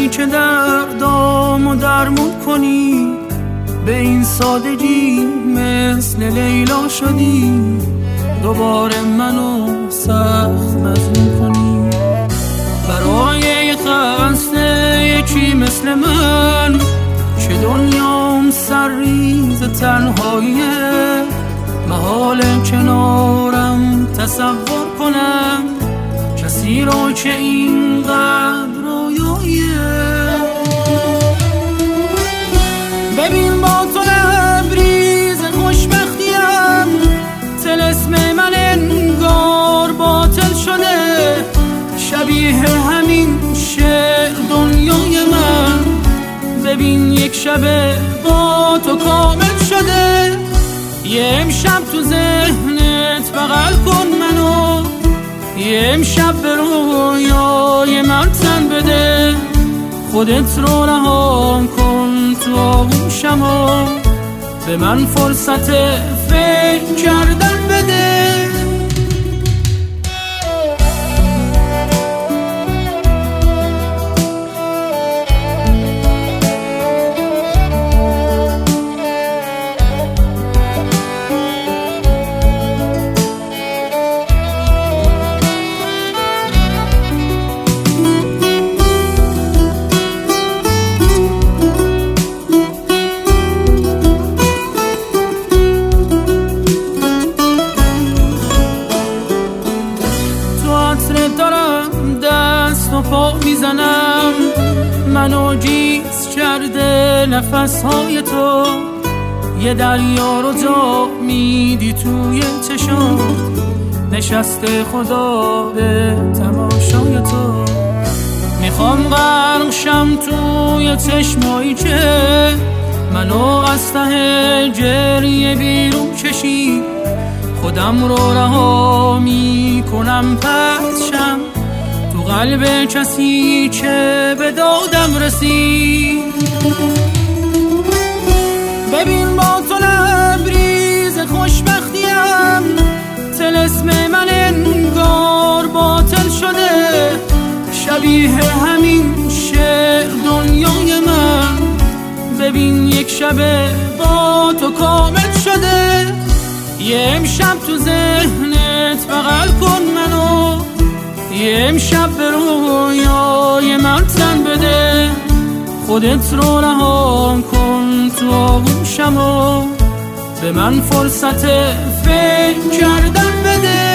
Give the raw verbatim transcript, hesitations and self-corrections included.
تویی که دردامو درمون کنی، به این سادگی مثل لیلا شدی، دوباره منو سخت مظلوم کنی. برای یه خسته یکی مثل من که دنیام سرریز تنهاییه، محال کنارم تصور کنم کسی رو که اینقدر رویاییه. ببین با تو لبریز خوشبختیم، طلسم من انگار باطل شده، شبیه همین شعر دنیای من. ببین یک شب با تو کامل شده، یه امشب تو ذهنت بغل کن منو، یه امشب به رویای من تن بده، خودت رو رها کن تو آغوشم و به من فرصت فکر کردن بده. دارم دست و پا میزنم، منو گیز کرده نفسهای تو، یه دریا رو جا میدی توی چشم، نشسته خدا به تماشای تو. میخوام غرق شم توی چشمایی که منو از ته گریه بیرون کشی، خودم رو رها میکنم پسشم تو قلب کسی که به دادم رسید. ببین با تو لبریز خوشبختیم، طلسم من انگار باطل شده، شبیه همین شعر دنیای من. ببین یک شب با تو کامل شده، یه امشب تو ذهنت بغل کن منو، یه امشب به رویای من تن بده، خودت رو رها کن تو آغوشم و به من فرصت فکر کردن بده.